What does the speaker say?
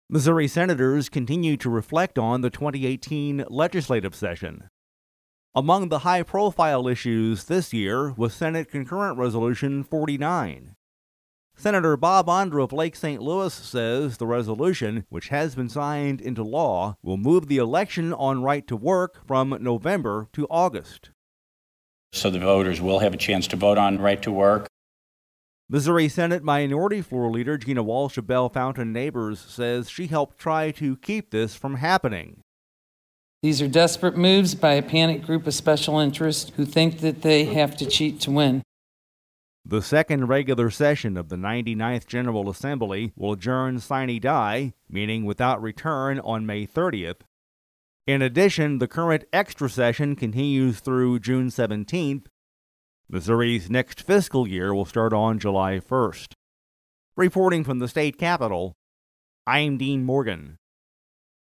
Missouri senators continue to reflect on the 2018 legislative session. Among the high-profile issues this year was Senate Concurrent Resolution 49. Senator Bob Ondra of Lake St. Louis says the resolution, which has been signed into law, will move the election on right to work from November to August. So the voters will have a chance to vote on right to work. Missouri Senate Minority Floor Leader Gina Walsh of Bellefontaine Neighbors says she helped try to keep this from happening. These are desperate moves by a panicked group of special interests who think that they have to cheat to win. The second regular session of the 99th General Assembly will adjourn sine die, meaning without return, on May 30th. In addition, the current extra session continues through June 17th. Missouri's next fiscal year will start on July 1st. Reporting from the state capitol, I'm Dean Morgan.